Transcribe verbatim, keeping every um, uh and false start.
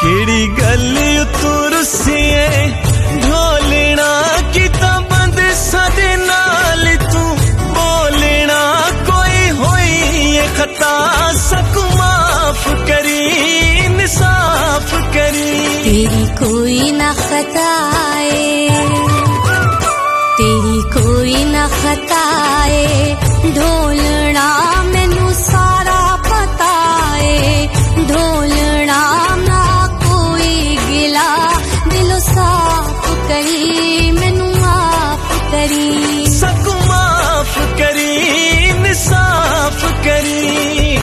केड़ी गली तू रुसिए ढोलना की बंद सदे नाल तू बोलना कोई होई ये खता सक माफ करी इंसाफ करी तेरी कोई ना खताए तेरी कोई ना खताए ढोलना मैनू सारा पताए ढोलना ना कोई गिला दिलो साफ करी